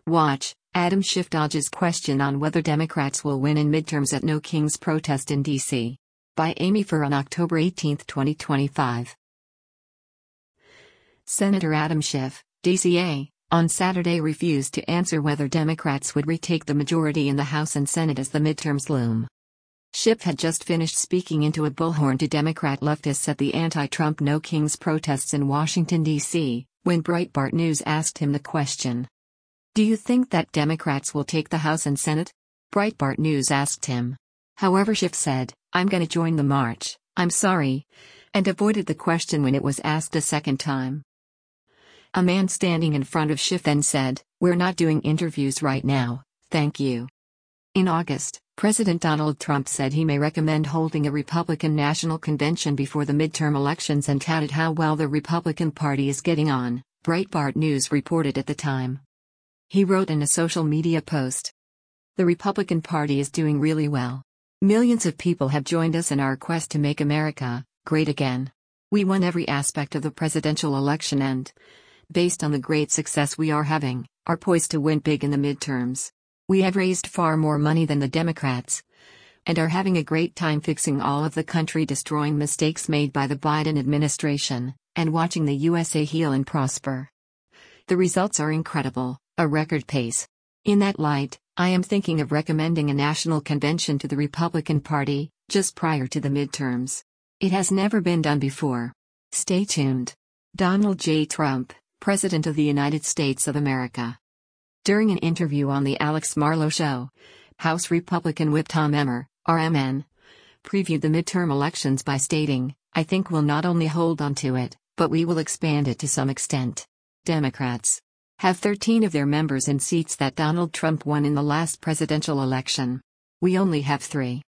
Watch, Adam Schiff dodges question on whether Democrats will win in midterms at No Kings protest in D.C. By Amy Furr on October 18, 2025. Senator Adam Schiff, DCA, on Saturday refused to answer whether Democrats would retake the majority in the House and Senate as the midterms loom. Schiff had just finished speaking into a bullhorn to Democrat leftists at the anti-Trump No Kings protests in Washington, D.C., when Breitbart News asked him the question. "Do you think that Democrats will take the House and Senate?" Breitbart News asked him. However, Schiff said, "I'm gonna join the march, I'm sorry," and avoided the question when it was asked a second time. A man standing in front of Schiff then said, "We're not doing interviews right now, thank you." In August, President Donald Trump said he may recommend holding a Republican National Convention before the midterm elections and touted how well the Republican Party is getting on, Breitbart News reported at the time. He wrote in a social media post, "The Republican Party is doing really well. Millions of people have joined us in our quest to make America great again. We won every aspect of the presidential election and, based on the great success we are having, are poised to win big in the midterms. We have raised far more money than the Democrats, and are having a great time fixing all of the country-destroying mistakes made by the Biden administration, and watching the USA heal and prosper. The results are incredible, a record pace. In that light, I am thinking of recommending a national convention to the Republican Party, just prior to the midterms. It has never been done before. Stay tuned." Donald J. Trump, President of the United States of America. During an interview on The Alex Marlow Show, House Republican Whip Tom Emmer, RMN, previewed the midterm elections by stating, "I think we'll not only hold on to it, but we will expand it to some extent. Democrats have 13 of their members in seats that Donald Trump won in the last presidential election. We only have 3.